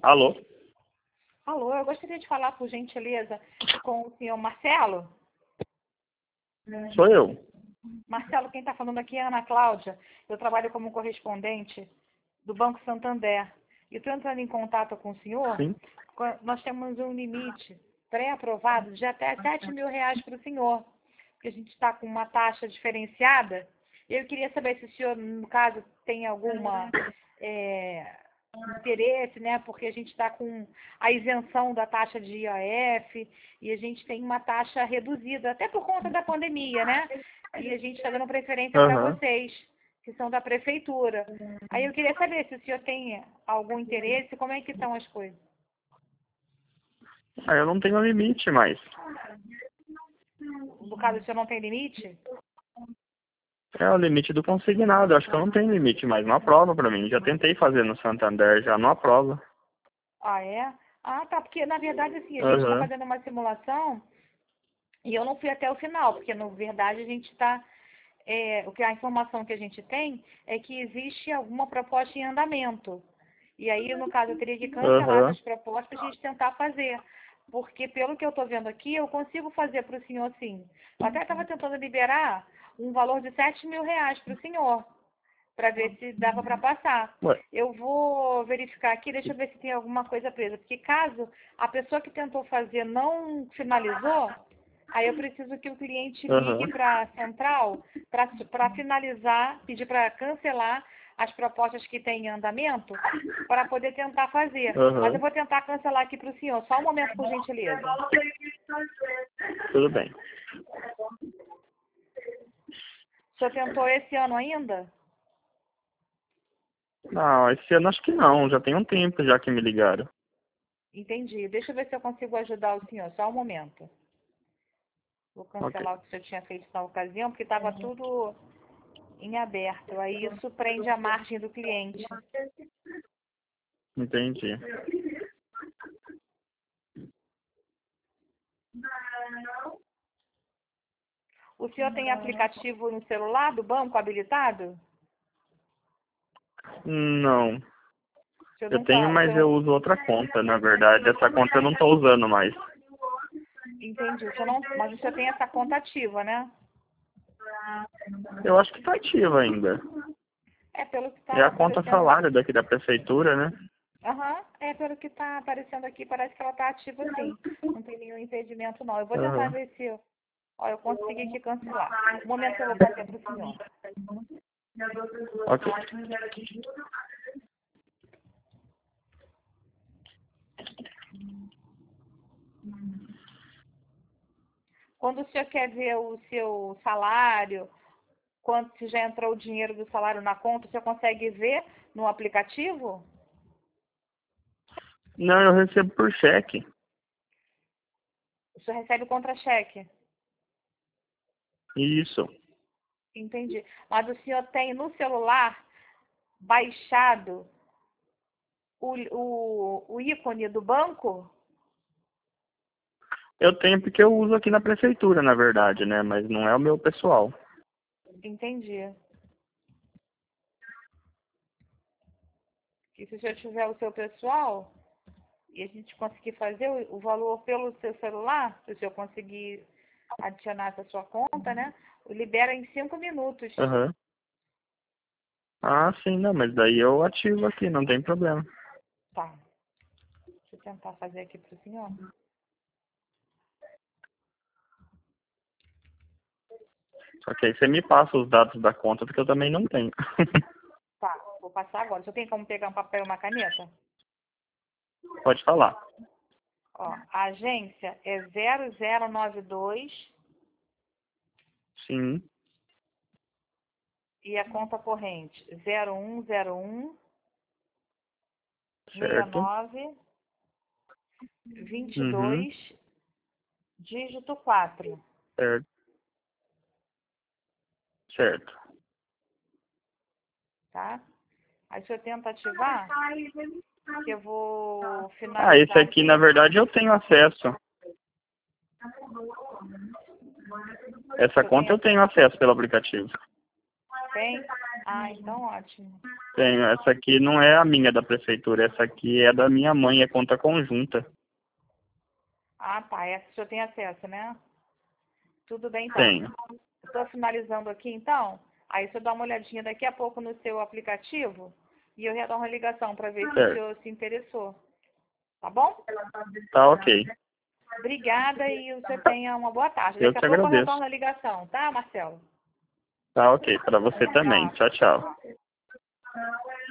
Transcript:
Alô? Alô, eu gostaria de falar, por gentileza, com o senhor Marcelo. Sou eu. Marcelo, quem está falando aqui é a Ana Cláudia. Eu trabalho como correspondente do Banco Santander. E estou entrando em contato com o senhor. Sim. Nós temos um limite pré-aprovado de até R$7.000 para o senhor, porque a gente está com uma taxa diferenciada. Eu queria saber se o senhor, no caso, tem alguma interesse, né? Porque a gente está com a isenção da taxa de IOF e a gente tem uma taxa reduzida, até por conta da pandemia, né? E a gente está dando preferência para vocês, que são da prefeitura. Aí eu queria saber se o senhor tem algum interesse, como é que estão as coisas? Eu não tenho limite mais. No caso, o senhor não tem limite? É o limite do consignado. Acho que eu não tenho limite mais. Não aprova pra mim. Já tentei fazer no Santander, já não aprova. Ah, é? Ah, tá. Porque, na verdade, assim, a gente está Aham. fazendo uma simulação e eu não fui até o final, porque, na verdade, a gente está... a informação que a gente tem é que existe alguma proposta em andamento. E aí, no caso, eu teria que cancelar Aham. essas propostas para a gente tentar fazer. Porque, pelo que eu estou vendo aqui, eu consigo fazer para o senhor, sim. Eu até estava tentando liberar um valor de R$7.000 para o senhor, para ver se dava para passar. Ué. Eu vou verificar aqui, deixa eu ver se tem alguma coisa presa. Porque caso a pessoa que tentou fazer não finalizou, aí eu preciso que o cliente ligue Aham. para a central para finalizar, pedir para cancelar as propostas que têm em andamento para poder tentar fazer. Mas eu Aham. vou tentar cancelar aqui para o senhor. Só um momento, por gentileza. Tudo bem. O senhor tentou esse ano ainda? Não, esse ano acho que não. Já tem um tempo já que me ligaram. Entendi. Deixa eu ver se eu consigo ajudar o senhor. Só um momento. Vou Ok. cancelar o que o senhor tinha feito na ocasião, porque estava tudo em aberto. Aí isso prende a margem do cliente. Entendi. O senhor tem aplicativo no celular do banco habilitado? Não. O senhor Eu tenho, nunca... mas eu uso outra conta, na verdade. Essa conta eu não tô usando mais. Entendi. O senhor não... Mas o senhor tem essa conta ativa, né? Eu acho que tá ativa ainda. É pelo que É está a conta aparecendo. salário daqui da prefeitura, né? Aham, é pelo que está aparecendo aqui, parece que ela está ativa sim. Não tem nenhum impedimento não. Eu vou tentar Aham. ver se eu consegui aqui cancelar. Um momento que eu vou bater para o senhor. Ok. Quando o senhor quer ver o seu salário, quanto se já entrou o dinheiro do salário na conta, o senhor consegue ver no aplicativo? Não, eu recebo por cheque. O senhor recebe o contra-cheque. Isso. Entendi. Mas o senhor tem no celular baixado o ícone do banco? Eu tenho porque eu uso aqui na prefeitura, na verdade, né? Mas não é o meu pessoal. Entendi. E se o senhor tiver o seu pessoal e a gente conseguir fazer o valor pelo seu celular, se o senhor conseguir adicionar essa sua conta, né? Libera em 5 minutos. Aham. Ah, sim, não, mas daí eu ativo aqui, não tem problema. Tá. Deixa eu tentar fazer aqui para o senhor. Só que aí você me passa os dados da conta, porque eu também não tenho. Tá, vou passar agora. O senhor tem como pegar um papel e uma caneta? Pode falar. Ó, a agência é 0092 Sim, e a conta corrente 0101 certo. 69 Uhum, 22 dígito 4, certo, certo. tá? Aí se eu tento ativar, que eu vou Ah, esse finalizar aqui, na aqui, verdade, eu tenho acesso. Essa eu conta tenho, eu tenho acesso pelo aplicativo. tem? Ah, então ótimo. Tenho. Essa aqui não é a minha da prefeitura, essa aqui é da minha mãe, é conta conjunta. Ah, tá. Essa o senhor tem acesso, né? Tudo bem, então. Tenho. Estou finalizando aqui, então. Aí o senhor dá uma olhadinha daqui a pouco no seu aplicativo e eu retorno a ligação para ver se o Certo. senhor se interessou. Tá bom? Tá ok. Obrigada e o senhor tenha uma boa tarde. Eu Daqui a que pouco eu agradeço. retorno a ligação, tá, Marcelo? Tá ok, para você também. Tchau. Tchau, tchau.